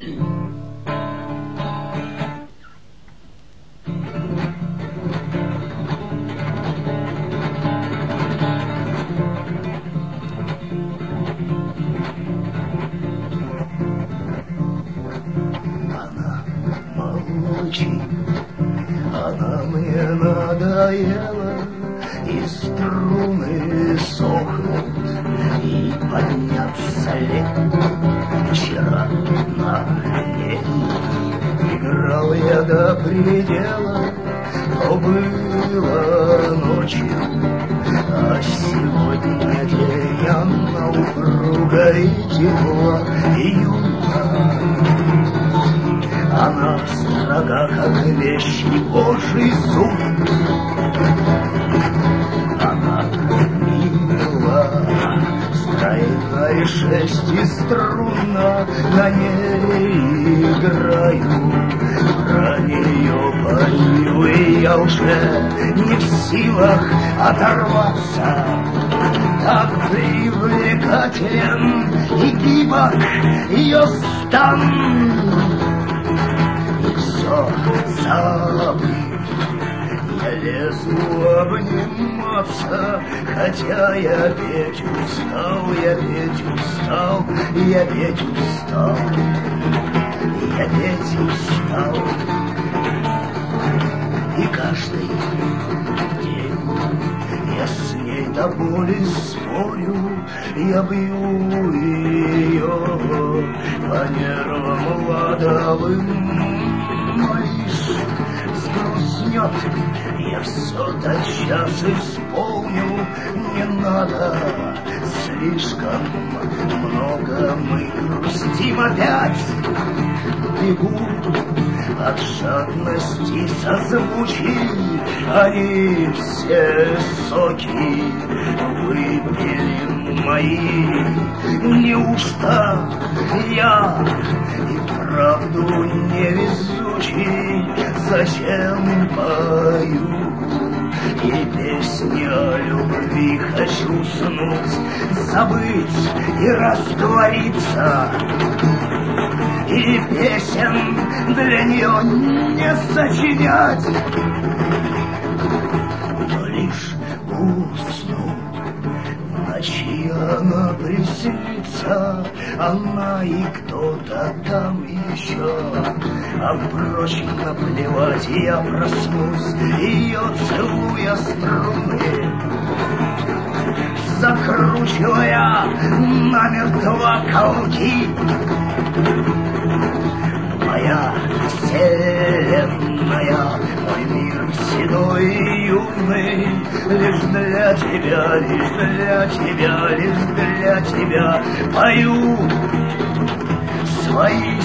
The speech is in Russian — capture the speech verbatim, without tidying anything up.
Она мне надоела, и струны сохнут, и подняться лет. Вчера на ней играл я до предела, то было ночью, а сегодня день, она упругая и тепла, и юна. Она строга, как вещи Божий суд. Она мила, стройная шестиструнна, на ней играю, про нее пою, и я уже не в силах оторваться. Так привлекателен и гибок ее стан. Забыв, я лезу обниматься, хотя я петь устал, я петь устал, я петь устал, я петь устал. И каждый день я с ней до боли спорю, я бью ее по нервам ладовым. Но лишь сгрустнет, я все тотчас исполню, не надо слишком много, мы грустим опять. Бегу от жадности созвучий, они все соки выпили мои. Неужто я и правду невезучий, зачем пою? И песни о любви хочу уснуть, забыть и раствориться. И песен для нее не сочинять, но лишь усну. В ночи она приснится, она и кто-то там еще. А впрочем, наплевать, я проснусь, ее целуя струны, закручивая намертво колки. Моя вселенная, мой мир седой и юный, лишь для тебя, лишь для тебя, лишь для тебя пою свои